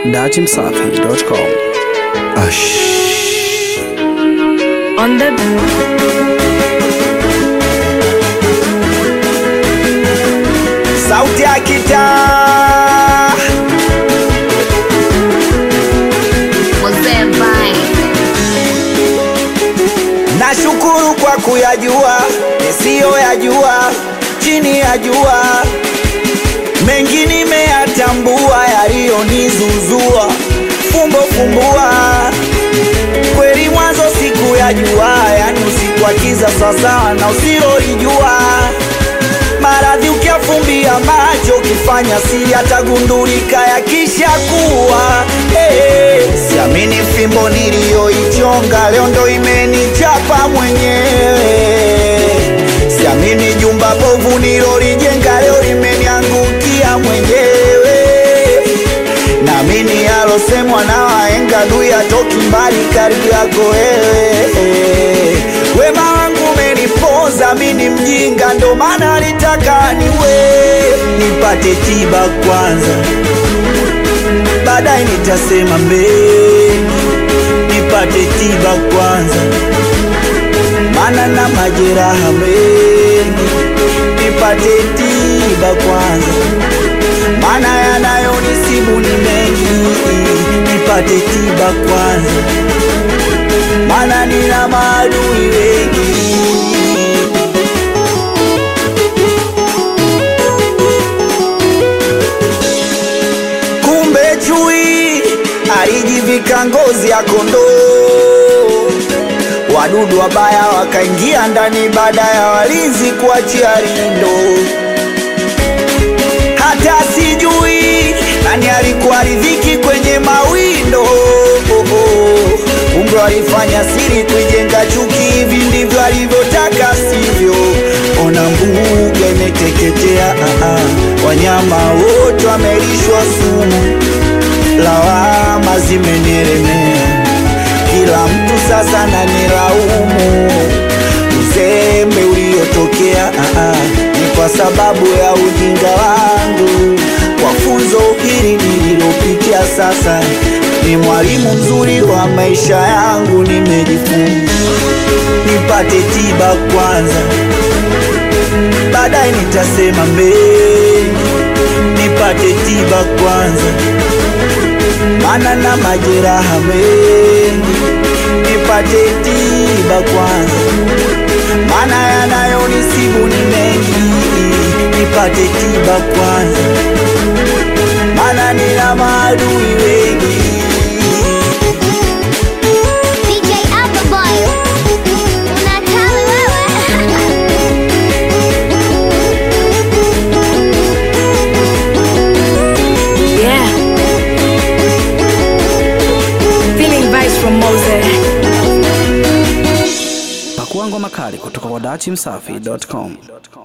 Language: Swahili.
dachimsafi.com. On the sauti ya kitaa nashukuru kwa kuyajua nisiyo yajua chini ya jua mengi nimeyatambua yaliyonizuzua fumbo fumbua kweli mwanzo siku ya jua yani usiku wa kiza sasa na usilolijua maradhi ukiafumbia macho kifanya siri yatagundulika yakisha kuwa siamini fimbo niliyoichonga leo ndo imenichapa mwenyewe siamini jumba bovu nilolijenga leo limeniangukia mwenyewe naamini yalosemwa na wahenga dui atoki mbali karibu yako wewe wema wangu umenipoza mini mjinga ndo maana nitaka niwe nipate tiba kwanza baadaye nitasema mbele nipate tiba kwanza maana na majeraha mengi nipate tiba kwanza maana yanayonisibu ni mengi nipate tiba kwanza maana nina maadui wengi kumbe chui alijivika ngozi ya kondoo wadudu wabaya wakaingia ndani baada ya walinzi kuachia rindo hata sijui nani alikuwa ridhiki kwenye mawindo kumbe walifanya siri kuijenga chuki hivi ndivyo alivyotaka sivyo ona mbuga imeteketea wanyama wote wamelishwa sumu lawama zimenielemea kila mtu sasa nanilaumu uzembe uliotokea ni kwa sababu ya ujinga wangu kwa funzo hili nililopitia sasa ni mwalimu mzuri wa maisha yangu nimejifunza nipate tiba kwanza baadaye nitasema mbele nipate tiba kwanza maana na majeraha mengi nipate tiba kwanza maana yanayonisibu ni mengi nipate tiba kwanza maana nina maadui wengi DJ Appleboy unatali wewe yeah, feeling vibes from Mose. Pakuangwa makali kutoka kwa dachimsafi.com.